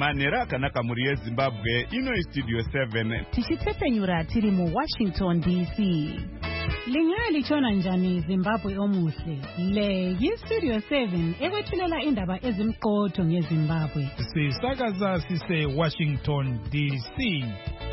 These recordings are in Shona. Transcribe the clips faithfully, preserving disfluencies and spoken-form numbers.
manera kanaka muri yeZimbabwe ino studio seven tichitepenyura tiri mu Washington D C. Lingali chona njani Zimbabwe omuhle le yi studio seven ekwethulela indaba ezimqotho ngeZimbabwe sisakaza sise Washington D C.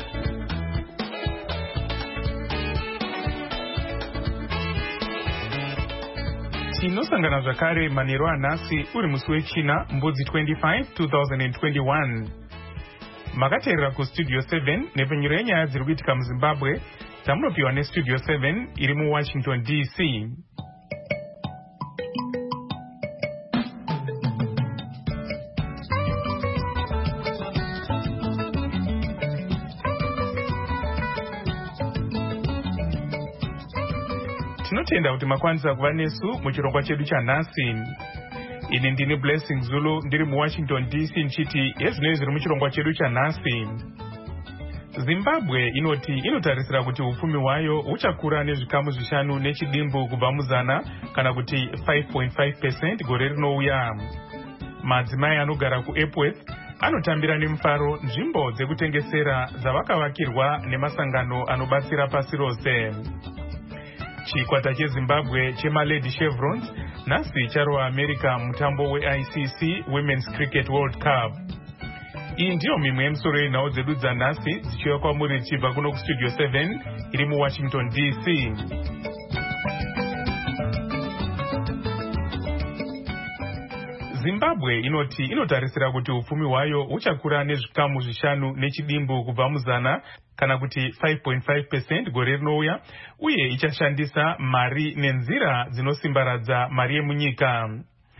Tinosangana zvakare manheru anhasi uri musi wechina mbudzi twenty-five twenty twenty-one. Makateerera kustudio seven nepfenyuro yenyaya dziri kuitika muZimbabwe dzamunopiwa nestudio seven iri muWashington D C. Tinotenda kuti makwanisa kuva nesu muchirongwa chedu chanhasi. Ini ndini Blessing Zulu ndiri muWashington D C nchiti ezvinoi zviri muchirongwa chedu chanhasi. Zimbabwe inoti inotarisira kuti upfumi hwayo huchakura nezvikamu zvishanu nechidimbu kubva muzana kana kuti five point five percent gore rinouya. Madzimai anogara kuEpworth anotambira nemufaro nzvimbo dzekutengesera dzavakavakirwa nemasangano anobatsira pasi rose. Chikwata cheZimbabwe chemalady Chevrons nhasi charova America mutambo weI C C Women's Cricket World Cup. Iyi ndiyo mimwe yemisoro yenhau dzedu dzanhasi dzichiuya kwamuri dzichibva kuno kustudio seven iri muWashington D C. Zimbabwe inoti inotarisira kuti upfumi hwayo huchakura nezvikamu zvishanu nechidimbu kubva muzana kana kuti five point five percent gore rinouya uye ichashandisa mari nenzira dzinosimbaradza mari yemunyika.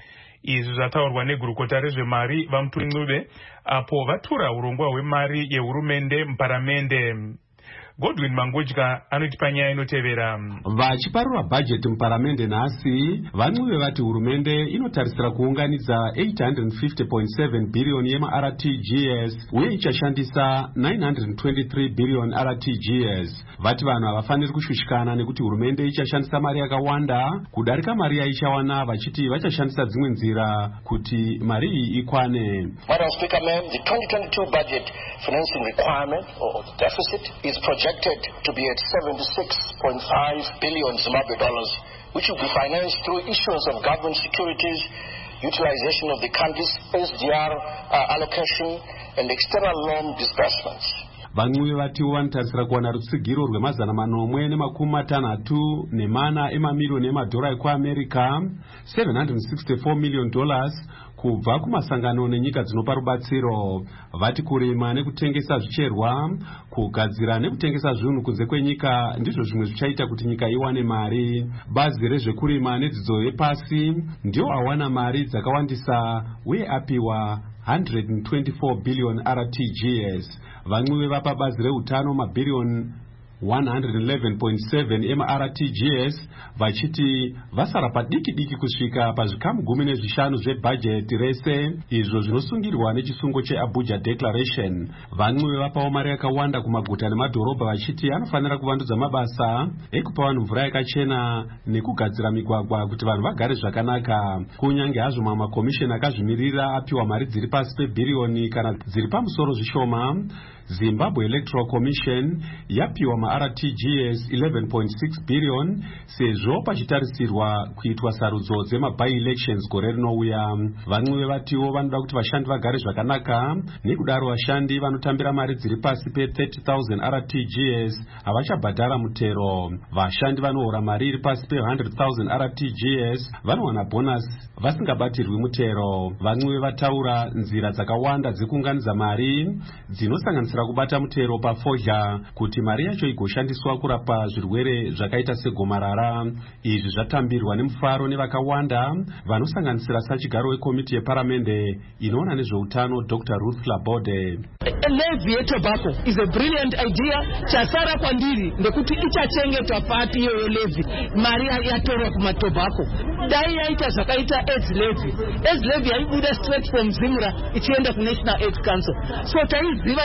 Izvi zvataurwa negurukota rezvemari vaMuturi Ncube apo vatura urongwa hwemari yehurumende muparamende. Godwin Mangudya anotipa nyaya inotevera. Vachiparura bajeti muparamende nhasi, vaNcube vati hurumende inotarisira kuunganidza eight hundred fifty point seven billion yema-R T G S uye ichashandisa nine hundred twenty-three billion R T G S. Vati vanhu havafaniri kushushikana nekuti hurumende ichashandisa mari yakawanda kudarika mari yaichawana, vachiti vachashandisa dzimwe nzira kuti mari iyi ikwane. Madam Speaker, ma'am, the twenty twenty-two budget financing requirement or the deficit is projected to be at seventy-six point five billion Zimbabwe dollars, which will be financed through issuance of government securities, utilization of the country's S D R uh, allocation, and external loan disbursements. VaNcube vatiwo vanotarisira kuwana rutsigiro rwemazana manomwe nemakumi matanhatu nemana emamiliyoni emadhora ekuAmerica seven hundred sixty-four million dollars kubva kumasangano nenyika dzinopa rubatsiro. Vati kurima nekutengesa zvicherwa, kugadzira nekutengesa zvinhu kunze kwenyika ndizvo zvimwe zvichaita kuti nyika iwane mari. Bazi rezvekurima nedzidzo yepasi ndiwo awana mari dzakawandisa uye apiwa one hundred twenty-four billion R T G S. VaNcube vapa bazi reutano mabhiriyoni one hundred eleven point seven ema-R T G S vachiti vasara padiki diki kusvika pazvikamu gumi nezvishanu zvebhajeti rese, izvo zvinosungirwa nechisungo cheAbuja Declaration. VaNcube vapawo mari yakawanda kumaguta nemadhorobha vachiti anofanira kuvandudza mabasa ekupa vanhu mvura yakachena nekugadzira migwagwa kuti vanhu vagare zvakanaka. Kunyange hazvo mamwe makomisheni akazvimirira apiwa mari dziri pasi pebhiriyoni kana dziri pamusoro zvishoma, Zimbabwe Electoral Commission yapiwa ma-R T G S eleven point six billion sezvo pachitarisirwa kuitwa sarudzo dzema-by-elections gore rinouya. VaNcube vatiwo vanoda kuti vashandi vagare zvakanaka, nekudaro vashandi vanotambira mari dziri pasi pe thirty thousand R T G S havachabhadhara mutero. Vashandi vanohora mari iri pasi pe one hundred thousand R T G S vanowana bonus vasingabatirwi mutero. VaNcube vataura nzira dzakawanda dzekuunganidza mari dzinosanganisira kubata mutero pafodya kuti mari yacho igoshandiswa kurapa zvirwere zvakaita segomarara. Izvi zvatambirwa nemufaro nevakawanda vanosanganisira sachigaro wekomiti yeparamende inoona nezveutano Doctor Ruth Labode. A levy yetobacco is a brilliant idea. Chasara kwandiri ndekuti ichachengetwa pati iyo levy mari yatorwa kumatobacco. Dai yaita zvakaita AIDS levy. AIDS levy yaibuda straight from Zimra ichienda ku National AIDS Council. So taiziva isusu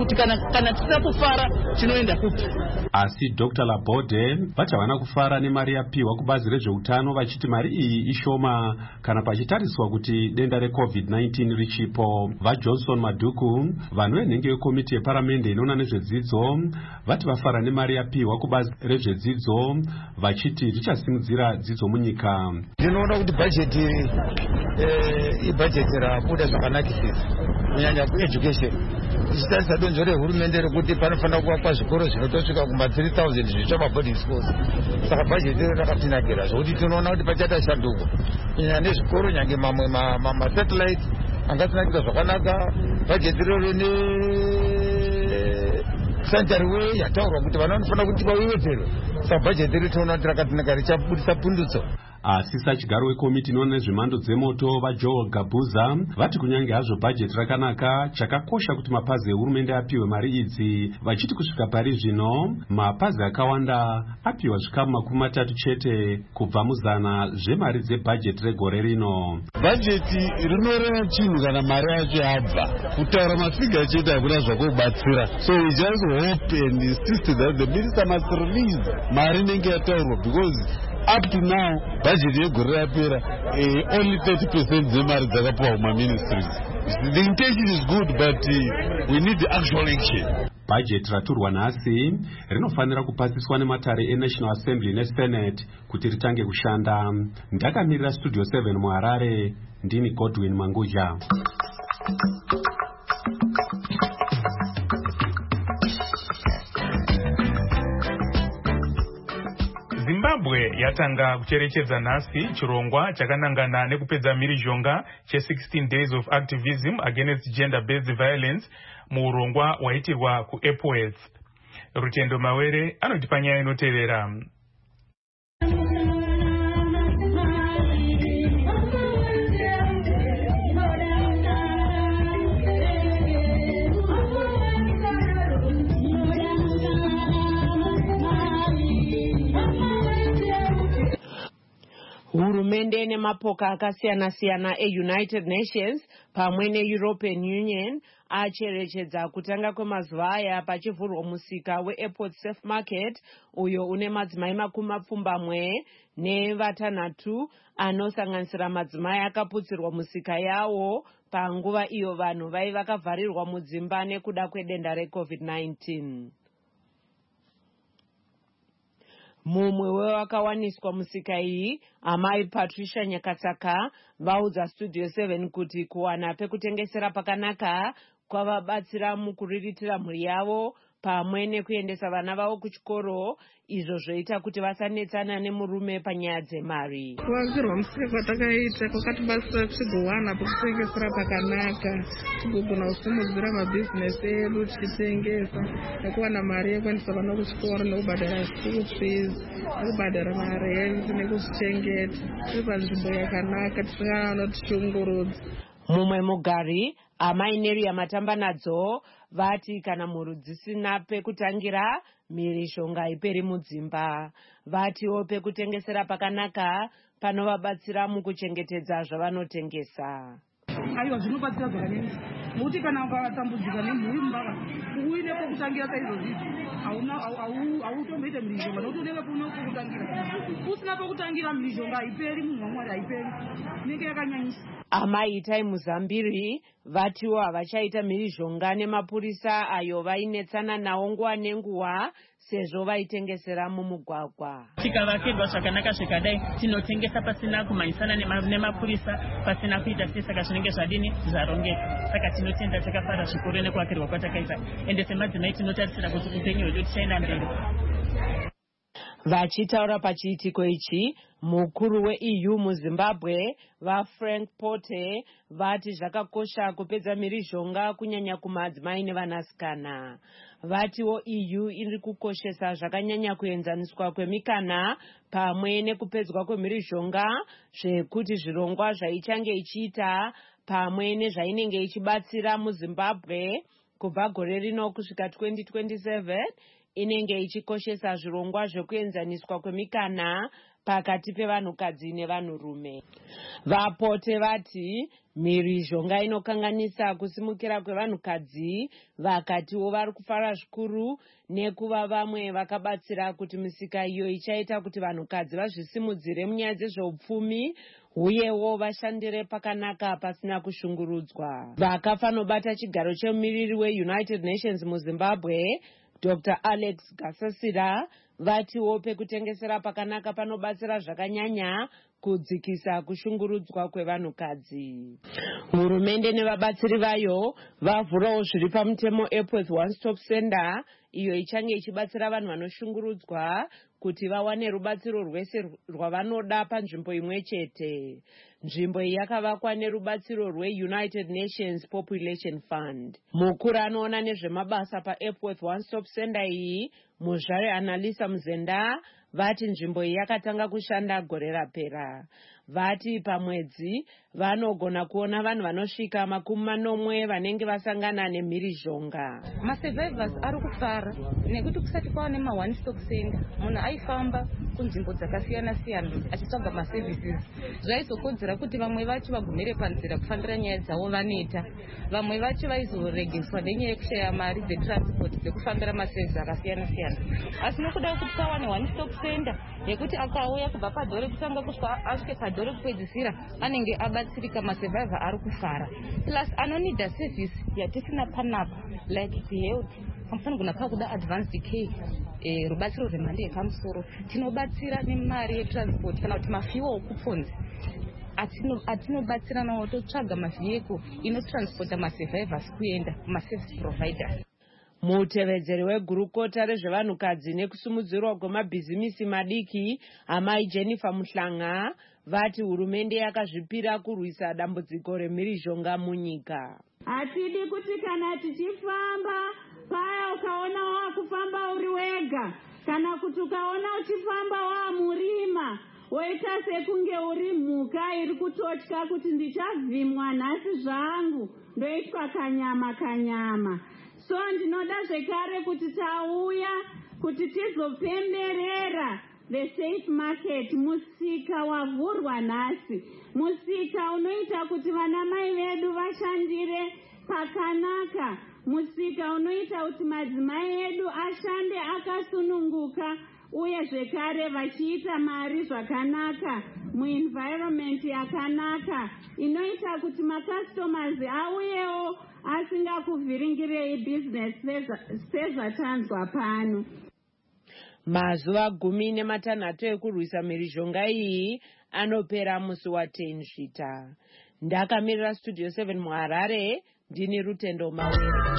kuti kana kana tisina kufara tinoenda kupi. Asi Doctor Labode vati havana kufara nemari yapiwa kubazi rezveutano, vachiti mari iyi ishoma kana pachitariswa kuti denda reCovid nineteen richipo. VaJohnson Maduku, vanhu venhenge yekomiti yeparamende inoona nezvedzidzo, vati vafara nemari yapiwa kubazi rezvedzidzo, vachiti richasimudzira dzidzo munyika. Ndinoona kuti bhajeti eh ibhajeti rabuda zvakanakisisa kunyanya kueducation. Ichitarisa donzvo rehurumende rekuti panofanira kuvakwa zvikoro zvinotosvika kuma three thousand zvitsva maboarding schools. Saka bhajeti iro rakatinakira zvokuti tinoona kuti pachaita shanduko kunyanya nezvikoro nyange mamwe masatellite angatinakira zvakanaka. Bhajeti rero ne sanitary way yataurwa kuti vana vanofanira kuti vaiwedzerwe. Saka bhajeti iro tinoona kuti rakatinaka richabudisa pundutso. Asi sachigaro wekomiti inoona nezvemhando dzemoto vaJoel Gabuza vati kunyange hazvo bhajeti rakanaka, chakakosha kuti mapazi ehurumende apiwe mari idzi, vachiti kusvika pari zvino mapazi akawanda apiwa zvikamu makumi matatu chete kubva muzana zvemari dzebhajeti regore rino. Bhajeti rinoreva chinhu kana mari yacho yabva, kutaura mafiga chete hakuna zvakubatsira. So we just hope and insist that the minister must release mari inenge yataurwa, because up to now budget yegore rapera uh, only thirty percent dzemari dzakapiwa kumaministries. The intention is good, but uh, we need the actual action. Budget raturwa nhasi rinofanira kupasiswa nematare eNational Assembly neSenate kuti ritange kushanda. Ndakamirira Studio seven muHarare, ndini Godwin Manguja. Zimbabwe yatanga kucherechedza nhasi chirongwa chakanangana nekupedza mhirizhonga che sixteen days of activism against gender-based violence muurongwa waitirwa kuEpworth. Rutendo Mawere anotipa nyaya inotevera. Hurumende nemapoka akasiyana siyana eUnited Nations pamwe neEuropean Union acherechedza kutanga kwemazuva aya pachivhurwa musika weEpworth Safe Market uyo une madzimai makumi mapfumbamwe nevatanhatu anosanganisira madzimai akaputsirwa musika yawo panguva iyo vanhu vai vakavharirwa mudzimba nekuda kwedenda reCovid nineteen. Mumwe wevakawaniswa musika iyi, amai Patricia Nyakatsaka, vaudza Studio seven kuti kuwana pekutengesera pakanaka kwavabatsira mukuriritira mhuri yavo pamwe nekuendesa vana vavo kuchikoro, izvo zvoita kuti vasanetsana nemurume panyaya dzemari. Kuvakirwa musika kwatakaita kwakatibatsira tigowana pekutengesera pakanaka, tigogona kusimudzira mabhizinesi edu tichitengesa nekuwana mari yekuendesa vana kuchikoro nekubhadhara school fees nekubhadhara marenzi nekuzvichengeta. Tiri panzvimbo yakanaka tisingana tichiungurudza. Mumwe mugari amai Neria Matamba nadzo vati kana mhuri dzisina pekutangira mhirizhonga haiperi mudzimba. Vatiwo pekutengesera pakanaka panovabatsira mukuchengetedza zvavanotengesa. Aiwa zvinobatsira zvakanyanya nokuti kana ukatambudzika nemhuri mumbava uine pekutangira saizvozvi hauna hautomboita mhirizhonga nokuti unenge kuno pekutangira. Usina pekutangira mhirizhonga haiperi, munhu waMwari haiperi, inenge yakanyanyisa. Amai Itai Muzambiri vatiwo havachaita mhirizhonga nemapurisa ayo vainetsana nawo nguva nenguva sezvo vaitengesera mumugwagwa. Tikavakirwa zvakanaka zvikadai tinotengesa pasina kumhanyisana nemapurisa, pasina kuita sei, saka zvinenge zvadini zvarongeka. Saka tinotenda takafara zvikuru nekuvakirwa kwatakaita, ende semadzimai tinotarisira kuti upenyu hwedu tichaenda mberi. Vachitaura pachiitiko ichi, mukuru weE U muZimbabwe vaFrank Pote vati zvakakosha kupedza mhirizhonga kunyanya kumadzimai nevanasikana. Vatiwo E U iri kukoshesa zvakanyanya kuenzaniswa kwemikana pamwe nekupedzwa kwemhirizhonga, zvekuti zvirongwa zvaichange ichiita pamwe nezvainenge ichibatsira muZimbabwe kubva gore rino kusvika twenty twenty-seven inenge ichikoshesa zvirongwa zvekuenzaniswa kwemikana pakati pevanhukadzi nevanhurume. Vapote vati mhirizhonga inokanganisa kusimukira kwevanhukadzi, vakatiwo vari kufara zvikuru nekuva vamwe vakabatsira kuti misika iyo ichaita kuti vanhukadzi vazvisimudzire munyaya dzezveupfumi uyewo vashandire pakanaka pasina kushungurudzwa. Vakafanobata chigaro chemumiriri weUnited Nations muZimbabwe Doctor Alex Gasasira vatiwo pekutengesera pakanaka panobatsira zvakanyanya kudzikisa kushungurudzwa kwevanhukadzi. Hurumende nevabatsiri vayo vavhurawo zviri pamutemo Epworth One Stop Center, iyo ichange ichibatsira vanhu vanoshungurudzwa kuti vawane rubatsiro rwese rwavanoda panzvimbo imwe chete. Nzvimbo iyi yakavakwa nerubatsiro rweUnited Nations Population Fund. Mukuru anoona nezvemabasa paEpworth One Stop Center iyi, Muzvare Analisa Muzenda, vati nzvimbo iyi yakatanga kushanda gore rapera. Vati pamwedzi vanogona kuona vanhu vanosvika makumi manomwe vanenge vasangana nemhirizhonga. Masurvivors ari kufara nekuti kusati kwaane ma one stop center, munhu aifamba kunzvimbo dzakasiyana siyana achitsvaga maservices. Zvaizokodzera kuti vamwe vacho vagumire panzira kufambira nyaya dzavo vaneta, vamwe vacho vaizoregeswa nenyaya yekushaya mari dzetransport dzekufambira maservices akasiyana siyana. Asi nokuda kuti kwawane one stop center yekuti akauya kubva padhore kutanga kusvika asvike padhore kupedzisira anenge abatsirika, masurvivor ari kufara. Plus anonida service yatisina panapa like the health, pamfanogona pakuda advanced care, eh, rubatsiro rwemhando yepamusoro, tinobatsira nemari yetransport kana kuti mafuel coupons atinobatsira nawo totsvaga mavhiyeko inotransporta masurvivors kuenda kumaservice providers. Mutevedzeri wegurukota rezvevanhukadzi nekusumudzirwa kwemabhizimisi madiki amai Jennifer Muhlanga vati hurumende yakazvipira kurwisa dambudziko remhirizhonga munyika. Hatidi kuti kana tichifamba paya ukaona wakufamba uri wega, kana kuti ukaona uchifamba wamurima woita sekunge uri mhuka iri kutotya kuti ndichavhimwa nhasi zvangu ndoitwa kanyama kanyama. So ndinoda zvekare kuti tauya kuti tizopemberera the safe market, musika wavhurwa nhasi, musika unoita kuti vanamai vedu vashandire pakanaka, musika unoita kuti madzimai edu ashande akasununguka uye zvekare vachiita mari zvakanaka muenvironment yakanaka inoita kuti macustomers auyewo asingakuvhiringirei business sezvatanzwa pano. Mazuva gumi nematanhatu ekurwisa mhirizhonga iyi anopera musi wa10 Svita. Ndakamirira Studio seven muHarare, ndini Rutendo Mawere.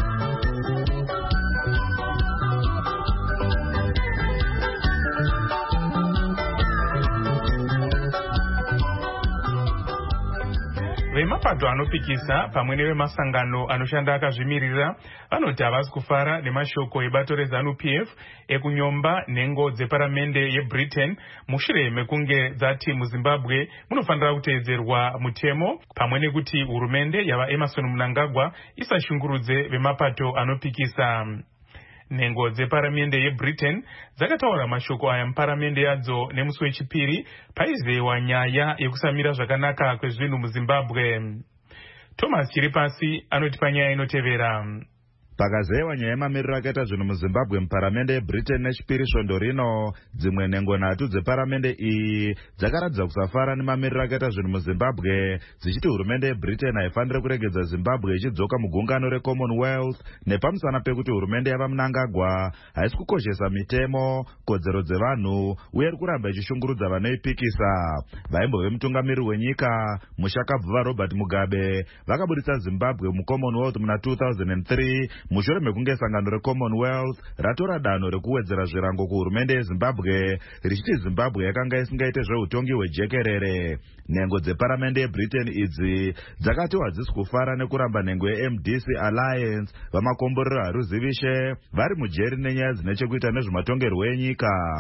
Vemapato anopikisa pamwe nevemasangano anoshanda akazvimirira vanoti havasi kufara nemashoko ebato reZANU P F ekunyomba nhengo dzeparamende yeBritain mushure mekunge dzati muZimbabwe munofanira kuteedzerwa mutemo pamwe nekuti hurumende yava Emmerson Mnangagwa isashungurudze vemapato anopikisa. Nhengo dzeparamende yeBritain dzakataura mashoko aya muparamende yadzo nemusi wechipiri paizewa nyaya yekusamira zvakanaka kwezvinhu muZimbabwe. Thomas Chiripasi anoti panyaya inotevera. Pakazewa nyaya yemamiriro akaita zvinhu muZimbabwe muparamende yeBritain nechipiri svondo rino, dzimwe nhengo nhatu dzeparamende iyi dzakaratidza kusafara nemamiriro akaita zvinhu muZimbabwe, dzichiti hurumende yeBritain haifaniri kuregedza Zimbabwe ichidzoka mugungano reCommonwealth nepamusana pekuti hurumende yava Mnangagwa haisi kukoshesa mitemo, kodzero dzevanhu uye iri kuramba ichishungurudza vanoipikisa. Vaimbove mutungamiri wenyika mushakabva Robert Mugabe vakabudisa Zimbabwe muCommonwealth muna two thousand three mushure mekunge sangano reCommonwealth ratora danho rekuwedzera zvirango kuhurumende yeZimbabwe richiti Zimbabwe yakanga isingaite zveutongi hwejekerere. Nhengo dzeparamende yeBritain idzi dzakati hadzisi kufara nekuramba nhengo yeM D C Alliance vamakomborero haruzivishe vari mujeri nenyaya dzine chekuita nezvematongerwo enyika.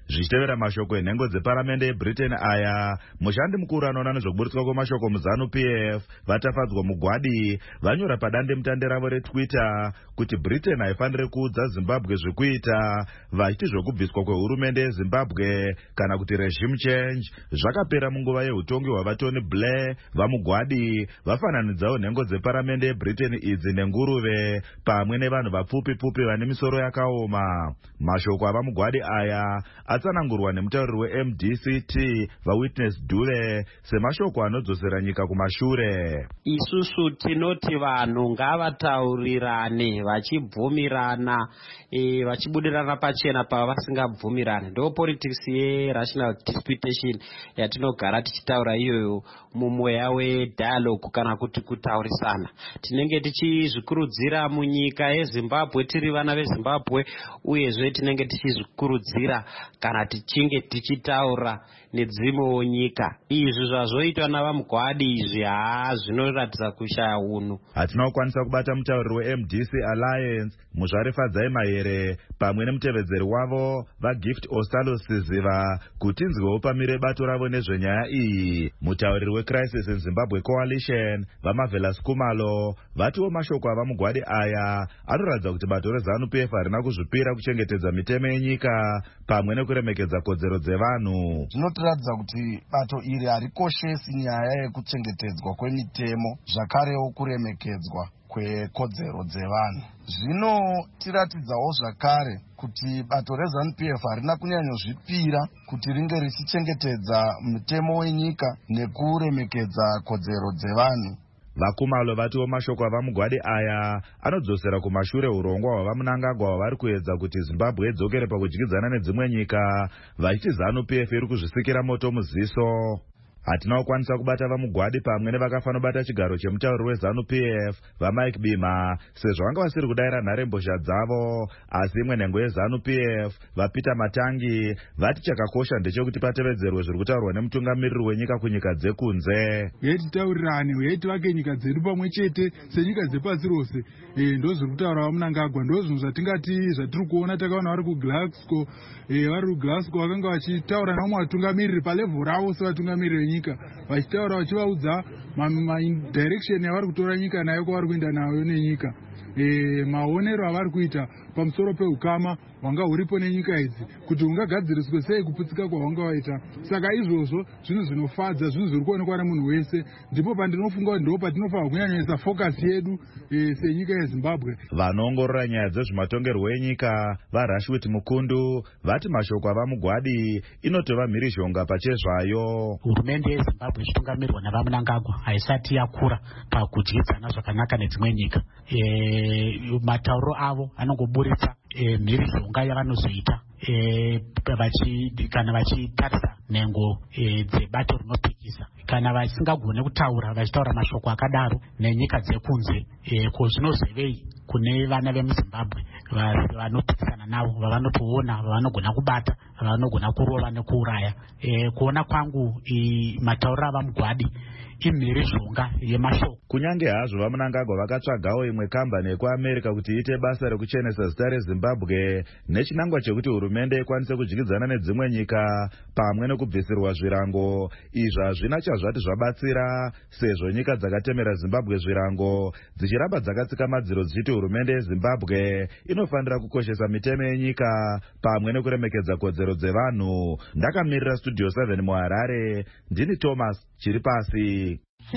zvichitevera mashoko enhengo dzeparamende yebritain aya, mushandi mukuru anoona nezvokuburitswa kwemashoko muzanu P F vatafadzwa mugwadi vanyora padande mutande ravo retwitter kuti britain haifaniri kuudza zimbabwe zvekuita, vachiti zvokubviswa kwehurumende yezimbabwe kana kuti regime change zvakapera munguva yeutongi hwavatony Blair. Vamugwadi vafananidzawo nhengo dzeparamende yebritain idzi nenguruve pamwe nevanhu vapfupi pfupi vane misoro yakaoma. Mashoko avamugwadi aya atsanangurwa nemutauriri we-M D C T vaWitness Dule semashoko anodzosera nyika kumashure. Isusu tinoti vanhu ngavataurirane vachibvumirana, e, vachibudirana pachena pavasingabvumirane. Ndo politics ye-rational disputation yatinogara tichitaura iyoyo mumweya we-dialogue kana kuti kutaurisana. Tinenge tichizvikurudzira munyika yeZimbabwe tiri vana veZimbabwe, uyezve tinenge tichizvikurudzira kana tichinge tichitaura nedzimwewo nyika. Izvi zvazvoitwa navamugwadi izvi haa zvinoratidza kushaya unhu. Hatina kukwanisa kubata mutauriri we-M D C Alliance Muzvarefadzai Mahere pamwe nemutevedzeri wavo vaGift Osalo Siziva kuti inzwewo pamire bato ravo nezvenyaya iyi. Mutauriri weCrisis in Zimbabwe Coalition vaMavela Skumalo vatiwo mashoko avamugwadi aya anoratidza kuti bato rezanu P F harina kuzvipira kuchengetedza mitemo yenyika pamwe nekuremekedza kodzero dzevanhu. Zvinotiratidza kuti bato iri harikoshesi nyaya yekuchengetedzwa kwemitemo zvakarewo kuremekedzwa kwekodzero dzevanhu. Zvinotiratidzawo zvakare kuti bato rezanu P F harina kunyanyozvipira kuti ringe richichengetedza mitemo wenyika nekuremekedza kodzero dzevanhu. Vakumalo vatiwo mashoko avamugwadi aya anodzosera kumashure urongwa hwavamunangagwa hwavari kuedza kuti Zimbabwe idzokere pakudyidzana nedzimwe nyika, vachiti zanu P F iri kuzvisikira moto muziso. Hatina kukwanisa kubata vamugwadi pamwe nevakafanobata chigaro chemutauriri wezanu P F vaMike Bima sezvo vanga vasiri kudayira nharembozha dzavo, asi imwe nhengo yezanu P F vaPeter Matangi vati chakakosha ndechekuti patevedzerwe zviri kutaurwa nemutungamiriri wenyika kunyika dzekunze. Titaurirane uye tivake nyika dzedu pamwe chete senyika dzepasi rose. E, ndo zviri kutaura vamunangagwa, ndo zvinhu zvatingati zvatiri kuona. Takaona vari kuGlasgow, e, vari kuGlasgow vakanga vachitaura namwe vatungamiriri palevhuru ravo sevatungamiriri venyika, vachitaura vachivaudza madirection yavari kutora nyika nayo kwavari kuenda nayo nenyika. E, maonero avari kuita pamusoro peukama hwanga huripo nenyika idzi kuti hungagadziriswe sei kuputsika kwahwanga waita. Saka izvozvo zvinhu zvinofadza, zvinhu zviri kuonekwa nemunhu wese, ndipo pandinofunga kuti ndo patinofanira kunyanyisa focus yedu e, senyika yeZimbabwe. Vanoongorora nyaya dzezvematongerwo enyika vaRashwit Mukundu vati mashoko avamugwadi inotova mhirizhonga pachezvayo. Hurumende yeZimbabwe ichitungamirwa navamunangagwa haisati yakura pakudyidzana zvakanaka nedzimwe nyika. E, matauro avo anongoburitsa e, mhirizhonga yavanozoita e, vachi, kana vachitarisa nhengo e, dzebato rinopikisa. Kana vasingagone kutaura vachitaura mashoko akadaro nenyika dzekunze, e, ko zvinozevei kune vana vemuZimbabwe vanopikisana navo, vavanotoona, vavanogona kubata, vavanogona kurova nekuuraya. E, kuona kwangu e, matauro avamugwadi imhirizhonga yemashoko. Kunyange hazvo vamunangagwa vakatsvagawo imwe kambani yekuAmerica kuti iite basa rekuchenesa zita reZimbabwe nechinangwa chekuti hurumende ikwanise kudyidzana nedzimwe nyika pamwe nekubvisirwa zvirango, izvi hazvina chazvati zvabatsira sezvo nyika dzakatemera Zimbabwe zvirango dzichiramba dzakatsika madziro dzichiti hurumende yeZimbabwe inofanira kukoshesa mitemo yenyika pamwe nekuremekedza kodzero dzevanhu. Ndakamirira Studio seven muHarare, ndini Thomas Chiripasi.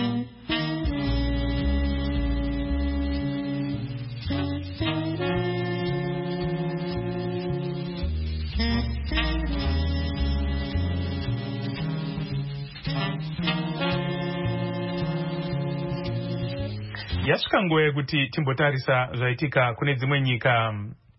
Yasvika nguva yekuti timbotarisa zvaitika kune dzimwe nyika.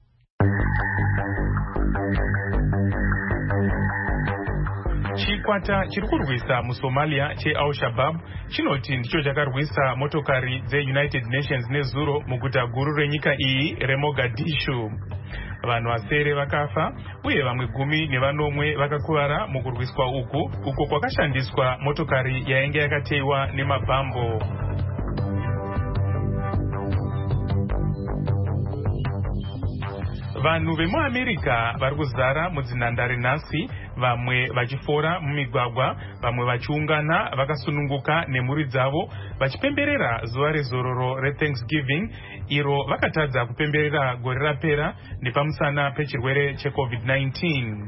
Chikwata chiri kurwisa muSomalia cheAl-Shabaab chinoti ndicho chakarwisa motokari dzeUnited Nations nezuro muguta guru renyika iyi reMogadishu. Vanhu vasere vakafa uye vamwe gumi nevanomwe vakakuvara mukurwiswa uku, uko kwakashandiswa motokari yainge yakateiwa nemabhambo. vanhu vemuamerica vari kuzara mudzinhandare nhasi, vamwe vachifora mumigwagwa, vamwe vachiungana vakasununguka nemhuri dzavo vachipemberera zuva rezororo rethanksgiving iro vakatadza kupemberera gore rapera nepamusana pechirwere checovid nineteen.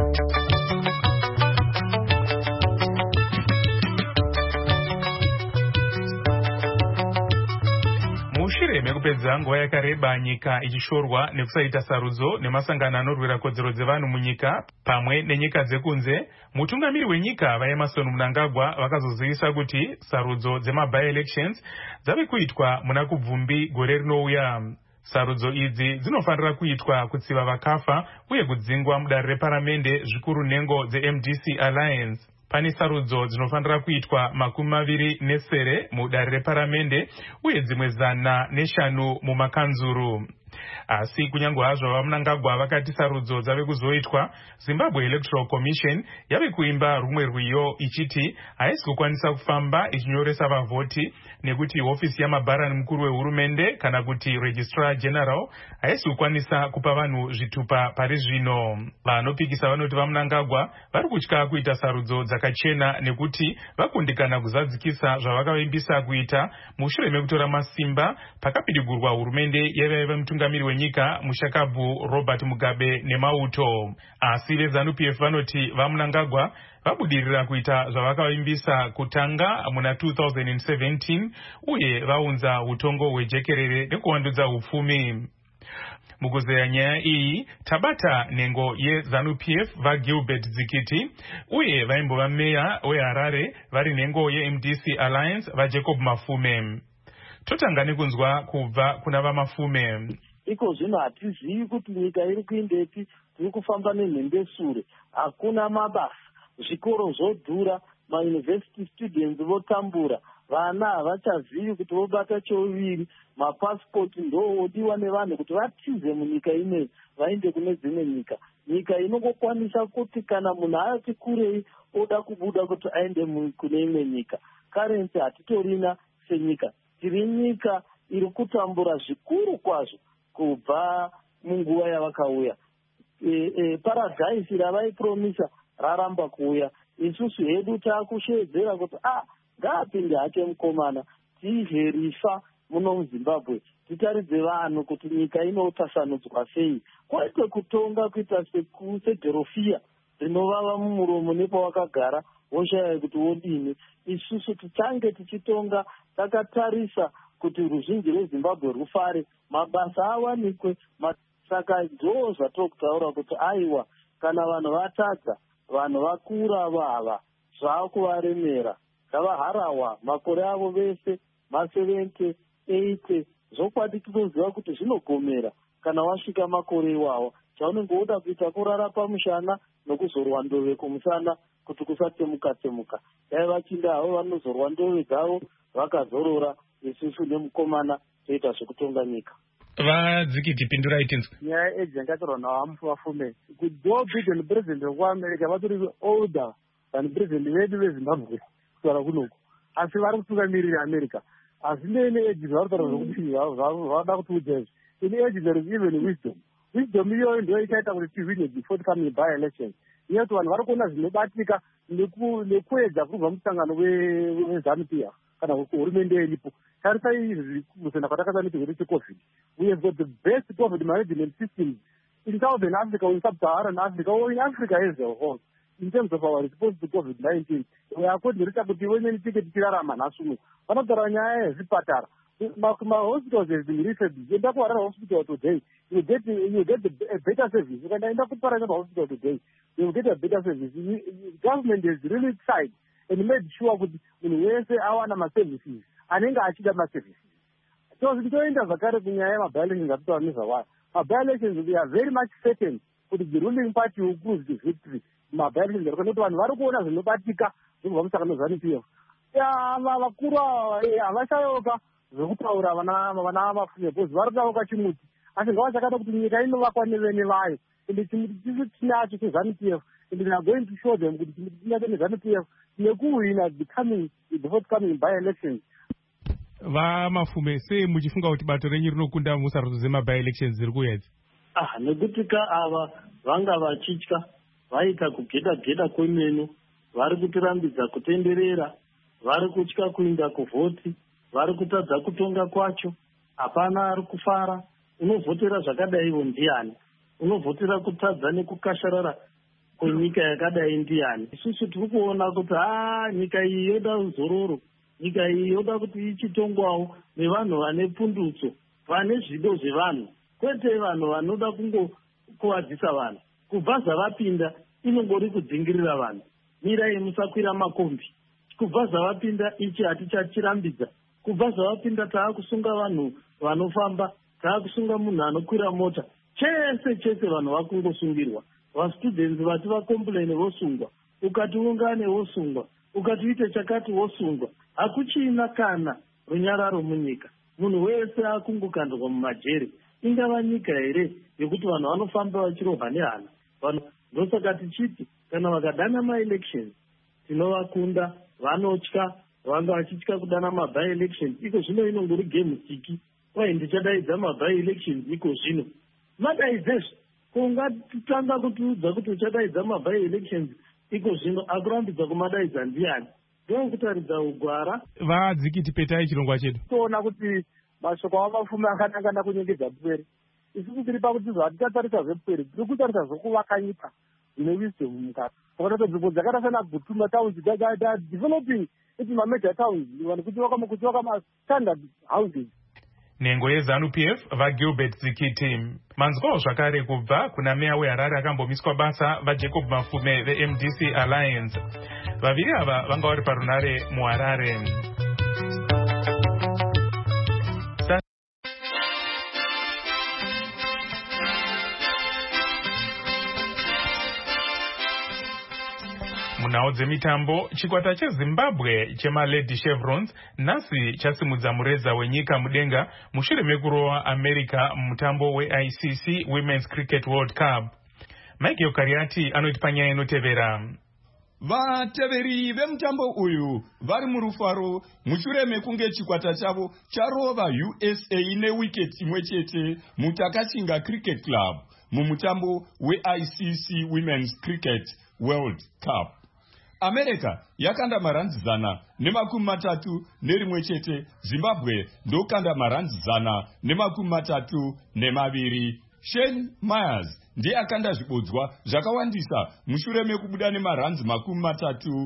Mushure mekupedza nguva yakareba nyika ichishorwa nekusaita sarudzo nemasangano anorwira kodzero dzevanhu munyika pamwe nenyika dzekunze, mutungamiri wenyika vaEmmerson Mnangagwa vakazozivisa kuti sarudzo dzema-by-elections dzave kuitwa muna kubvumbi gore rinouya. Sarudzo idzi dzinofanira kuitwa kutsiva vakafa uye kudzingwa mudare reparamende zvikuru nhengo dze-M D C Alliance. Pane sarudzo dzinofanira kuitwa makumi maviri nesere mudare reparamende uye dzimwe zana neshanu mumakanzuru. Asi kunyange hazvo vaMnangagwa vakati sarudzo dzave kuzoitwa, Zimbabwe Electoral Commission yave kuimba rumwe rwiyo ichiti haisi kukwanisa kufamba ichinyoresa vavhoti nekuti hofisi yamabharani mukuru wehurumende kana kuti Registrar General haisi kukwanisa kupa vanhu zvitupa pari zvino. Vanopikisa vanoti vaMnangagwa vari kutya kuita sarudzo dzakachena nekuti vakundikana kuzadzikisa zvavakavimbisa kuita mushure mekutora masimba pakapidigurwa hurumende yavaiva mutungamiri wenyika mushakabvu Robert Mugabe nemauto. Asi veZANU P F vanoti vaMnangagwa vabudirira kuita zvavakavimbisa kutanga muna two thousand seventeen uye vaunza utongo hwejekerere nekuvandudza upfumi. Mukuzeya nyaya iyi tabata nhengo yeZANU P F vaGilbert Zikiti uye vaimbova meya weHarare vari nhengo yeM D C Alliance vaJacob Mafume. Totanga nekunzwa kubva kuna vaMafume. Iko zvino hatizivi kuti nyika iri kuindeti, tiri kufamba nenhembesure, hakuna mabasa, zvikoro zvodhura, mauniversity students votambura, vana havachazivi kuti vobata chouviri, mapasipoti ndowodiwa nevanhu kuti vatize munyika ineyi vaende kune dzimwe nyika. Nyika inongokwanisa kuti kana munhu ayati kurei oda kubuda kuti aende kune imwe nyika. Currency hatitorina senyika, tiri nyika iri kutambura zvikuru kwazvo kubva munguva yavakauya. E, e, paradhaisi ravaipromisa raramba kuuya. Isusu hedu taakushedzera kuti ah ngaapinde hake mukomana tiizhe rifa muno muZimbabwe, titaridze vanhu kuti nyika inotasanudzwa sei, kwete kutonga kuita sedhorofiya rinovava mumuromo nepawakagara woshaya kuti wodini. Isusu tichange tichitonga takatarisa kuti ruzhinji rweZimbabwe rufare, mabasa awanikwe. Saka ndo zvatokutaura kuti aiwa kana vanhu vatadza, vanhu vakura vava zvaakuvaremera, zvavaharawa makore avo vese ma-seventy eighty, zvokwadi tinoziva kuti zvinogomera kana wasvika makore iwawo. Chaunenge woda kuita kurara pamushana nokuzorwa ndove kumusana kuti kusatemuka temuka. Dai vachinda havo vanozorwa ndove dzavo vakazorora, isusu nemukomana toita zvekutonga nyika. Vadzikiti pindurai tinzwe. Nyaya edzi yakatorwa navaMafume kuti Joe Biden president wekuAmerica vatori older than president vedu veZimbabwe kutaura kunoku, asi vari kutungamirira America. Asi nene edzi varikutaura zvokuti vada kutiudza izvi. In age there is even wisdom. Wisdom iyoyo ndiyo ichaita kuti tivine before coming by elections. Iyoti vanhu vari kuona zvinobatika nekuedza kubva musangano weZANU P F kana hurumende iripo. Tarisai izvi kusenda kwatakazana chirwere cheCovid. We have got the best COVID management systems in Southern Africa, in Sub-Saharan Africa, or in Africa as a whole. In terms of our response to COVID nineteen, we are going to reach out to the women ticket tirarama nasumu. Vanotara nyaya yezvipatara. Ma-hospitals has been refurbished. You don't want a hospital today. You get you get a better service. You can end up with a hospital today. You will get a better service. The government is really tried and made sure that when we say our services, anenge achida maservices. So zvinoenda zvakare kunyaya yemaby-elections atitowanisa waya. Maby-elections, we are very much certain kuti the ruling party will cruise the victory. Maby-elections ari kuti vanhu vari kuona zvinobatika zvobva musangano ZANU P F. Vakuru havashayoka zvokutaura vana Mafume because vari kudaroka chimuti. Asi ngava chakada kuti nyika inovakwa nevene vayo. Ende chimuti tisu tinacho cheZANU P F. And we are going to show them kuti chimuti tinacho neZANU P F nekuwina the coming the forthcoming by-elections. VaMafume, sei muchifunga kuti bato renyu rinokunda musarudzo dzemaby-elections dziri kuedzi? ah nekuti ka ava vanga vachitya vaita kugeda geda kwemeno, vari kutirambidza kutenderera, vari kutya kuinda kuvhoti, vari kutadza kutonga kwacho, hapana ari kufara. Unovhotera zvakadaiwo ndiani? Unovhotera kutadza nekukasharara kwenyika yakadai ndiani? Isusu tiri kuona kuti aa nyika iyi yoda uzororo, nyika iyi yoda kuti ichitongwawo nevanhu vane pundutso, vane zvido zvevanhu, kwete vanhu vanoda kungokuvadzisa vanhu. Kubva zvavapinda inongori kudzingirira vanhu. Mirai musakwira makombi. Kubva zvavapinda ichi hatichachirambidza. Kubva zvavapinda taakusunga vanhu vanofamba, taakusunga munhu anokwira mota. Chese chese vanhu vakungosungirwa. Vastudents vati vakomplaini vosungwa, ukati ungane vosungwa, ukati uite chakati vosungwa. Hakuchina kana runyararo munyika. Munhu wese akungokandwa mumajere. Ingava nyika here yekuti vanhu vanofamba vachirohwa nehana. Vanhu ndosaka tichiti kana vakadana ma-elections tinovakunda, vanotya, vanga vachitya kudana ma-by-elections. Iko zvino inongori game siki. Kwai ndichadaidza ma-by-elections iko zvino. Madaidzezvo kungatanga kutiudza kuti uchadaidza ma-by-elections iko zvino, akurambidza kumadaidza ndiani? Ndokutaridza ugwara. Vadzikiti petai chirongwa chedu. Toona kuti mashoko amapfumi akanangana kunyengedza pwere. Isusu tiri pakuti zvatichatarisa zvepwere, tiri kutarisa zvokuvaka nyika zvine wisdom mukati. Saka nzvimbo dzakaita sana Butuma towns dzaita developing into major towns, vanhu kuti vaka kuti vaka ma standard houses. Nengo yeZANU P F vaGilbert Zikiti. Manzwawo zvakare kubva kuna meya weHarare akambomiswa basa vaJacob Mafume veM D C Alliance. Vaviri ava vanga vari parunare muHarare. Munhau dzemitambo, chikwata cheZimbabwe chemaLady Chevrons nhasi chasimudza mureza wenyika mudenga mushure mekurowa America mumutambo weI C C Women's Cricket World Cup. Michael Kariati anoti panyaya inotevera. Vateveri vemutambo uyu vari murufaro mushure mekunge chikwata chavo charova U S A newicket imwe chete muTakachinga Cricket Club mumutambo weI C C Women's Cricket World Cup. America yakanda maranzi zana nemakumi matatu nerimwe chete. Zimbabwe ndokanda maranzi zana nemakumi matatu nemaviri. Shane Myers ndiye akanda zvibodzwa zvakawandisa mushure mekubuda nemaranzi makumi matatu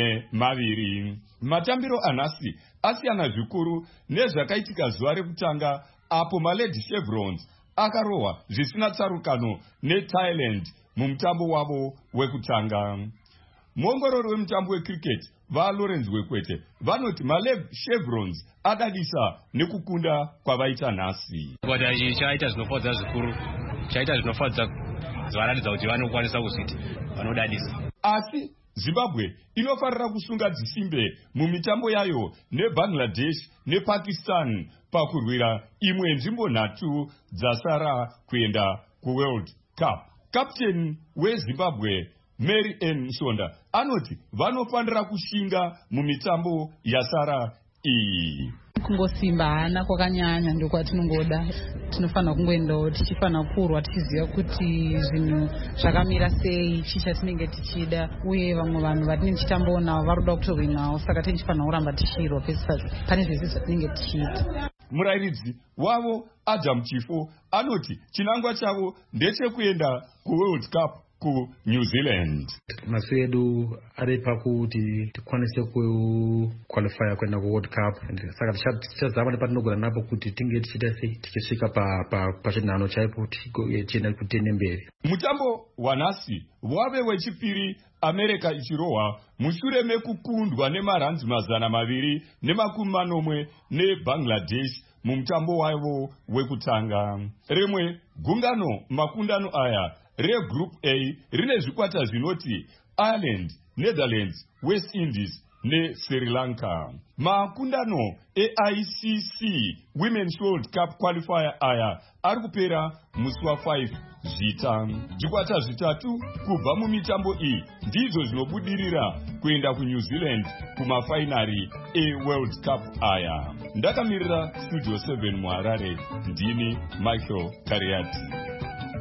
nemaviri. Matambiro anhasi asiyana zvikuru nezvakaitika zuva rekutanga apo maLady Chevrons akarohwa zvisina tsarukano neThailand mumutambo wavo wekutanga. Muongorori wemutambo wecricket vaLawrence Wekwete vanoti maLady Chevrons adadisa nekukunda kwavaita nhasi. Kwata ichi chaita zvinofadza zvikuru, chaita zvinofadza zvaratidza kuti vanokwanisa kuzviti vanodadisa. Asi Zimbabwe inofarira kusunga dzisimbe mumitambo yayo neBangladesh nePakistan pakurwira imwe nzvimbo nhatu dzasara kuenda kuWorld Cup. Captain weZimbabwe Mary Ann Mshonda anoti vanofanira kushinga mumitambo yasara iyi. Kungosimba hana kwakanyanya ndio kwatinongoda. Tinofanira kungoendawo tichifanira kurwa tichiziva kuti zvinhu zvakamira sei, chicha tinenge tichida, uye vamwe vanhu vatinenge tichitamboona varoda kutorwinawo, saka tichifanira kuramba tichirwa pesi pane zvese zvatinenge tichiita. Murairidzi wavo Adam Chifo anoti chinangwa chavo ndechekuenda kuWorld Cup ku New Zealand. Masu edu ari pakuti tikwanise kuqualify kuenda ku World Cup, saka tichazama nepatinogona napo kuti tinge tichita sei tichisvika pa pa pachinhano chaipo tichienda kutene mberi. Mutambo wanhasi wave wechipiri America ichirohwa mushure mekukundwa nemaranzi mazana maviri nemakumi manomwe neBangladesh mumutambo wavo wekutanga. Rimwe gungano makundano aya reGroup A rine zvikwata zvinoti Ireland, Netherlands, West Indies neSri Lanka. Makundano eI C C Women's World Cup qualifier aya ari kupera musi wa5 zvita. Zvikwata zvitatu kubva mumitambo iyi ndizvo zvinobudirira kuenda kuNew Zealand kumafainari eWorld Cup aya. Ndakamirira Studio seven muHarare, ndini Michael Kariati.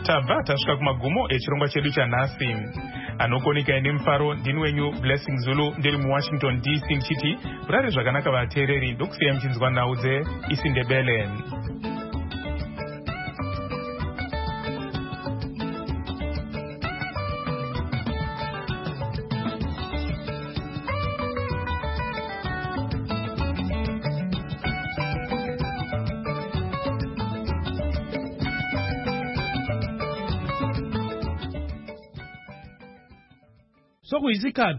tabva tasvika kumagumo echirongwa chedu chanhasi. Anokonika ine mufaro ndini wenyu Blessing Zulu ndiri muWashington D C ndichiti murare zvakanaka vateereri, ndokusiya muchinzwa nhau dzeIsindebele. Sokuyisikhathi